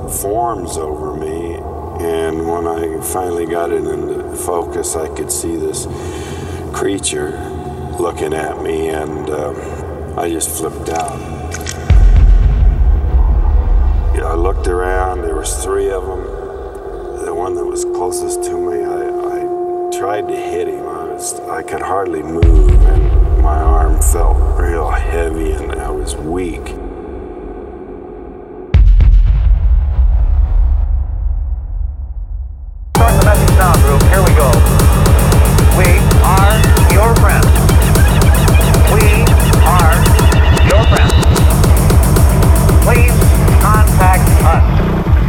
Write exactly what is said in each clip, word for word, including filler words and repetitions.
forms over me, and when I finally got it into focus, I could see this creature looking at me, and uh, I just flipped out. Yeah, I looked around, there was three of them. The one that was closest to me, I, I tried to hit him. I, was, I could hardly move, and my arm felt real heavy, and I was weak. Start the message now, group. Here we go. We are your friends. We are your friends. Please contact us.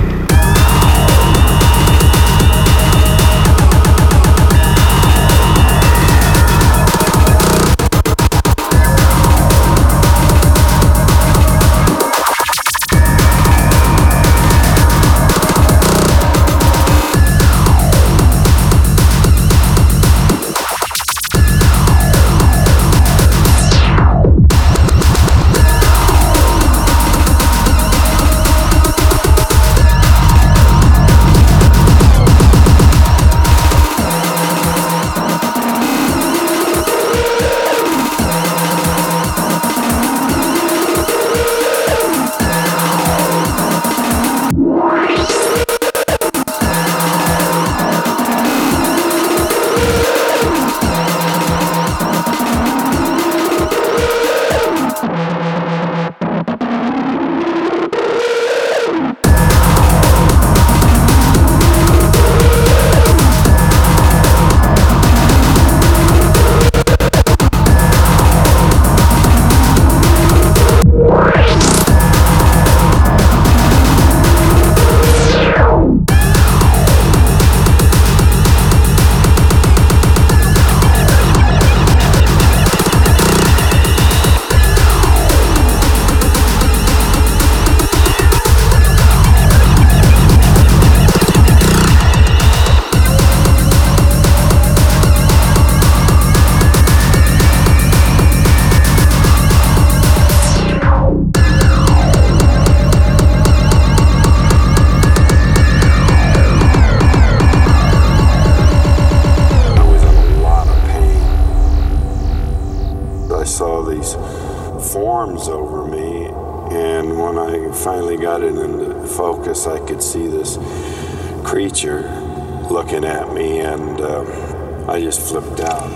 Forms over me, and when I finally got it into focus, I could see this creature looking at me, and uh, I just flipped out.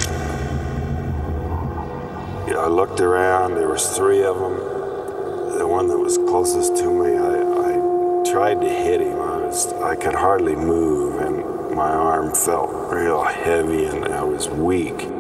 Yeah, I looked around, there was three of them. The one that was closest to me, I, I tried to hit him. I, was, I could hardly move, and my arm felt real heavy, and I was weak.